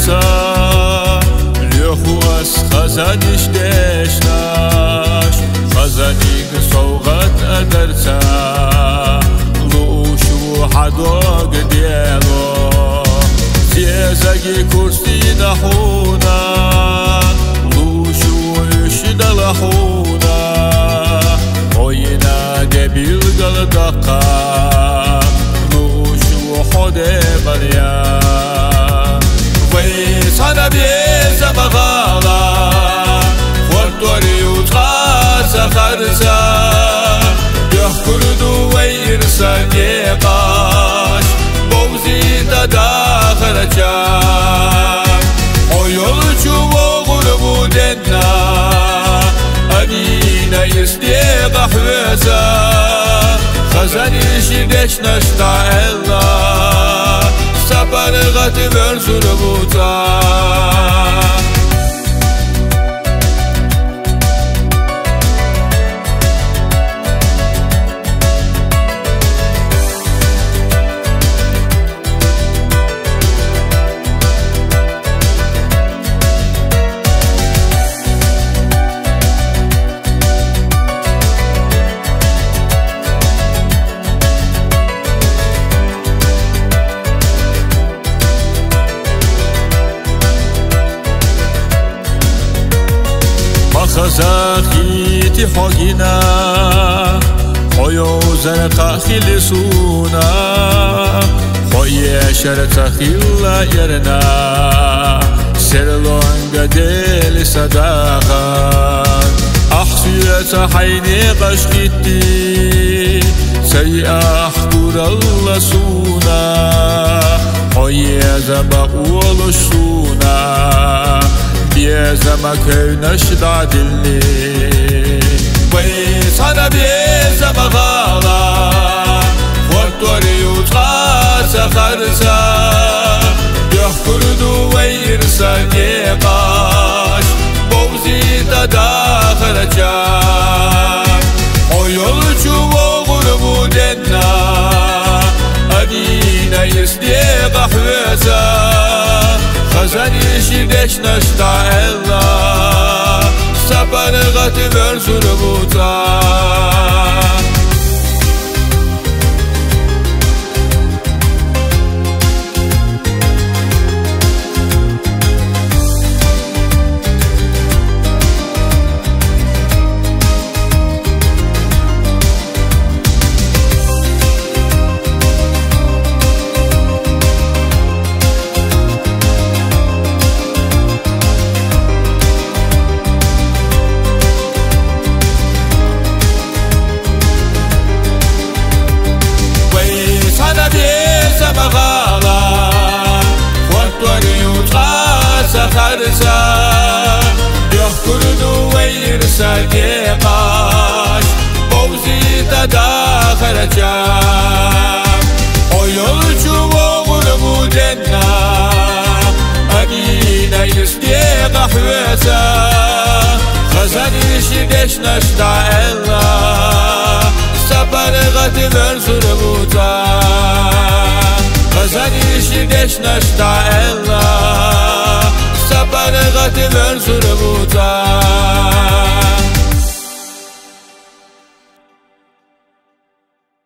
ца лёхуас хазаниш дешнаш хазаник соугат адарца лушу хадог дело зезаги курси нахуна лушу ишдалахуна ойна дебил галдака лушу ходе баря sana bir sabahla Hortori utasa kharsa Yahkurdu veyrsa geqaş Bovzida da kharca O yolcu oğul bu denna Adina istiye qahvesa Khazani şideş nashta Allah Sapargat versur buta Khazakhi hogina khoyo zarqa khilisuna khoye sharta khilla yarna serlonga del sadaqa ahsiyata hayni qashqiti sayah kuralla suna khoye zabaqulu suna Biyezama köynaş dadilli Sana biyezama gala Hortori utqasa kharsa Yahkurdu veyrsa geqaş Bovzida da kharca O yolcu oğul bu denna Adina istiye qahvesa Khazani şideş nashta Allah Sapargat versur buta kharsa Yahkurdu veyrsa geqaş Bovzida da kharca O yolcu oğul bu denna Adina istiye qahvesa Khazani şideş nashta Allah Sapargat versur buta Khazani şideş nashta Allah Sapargat versur buta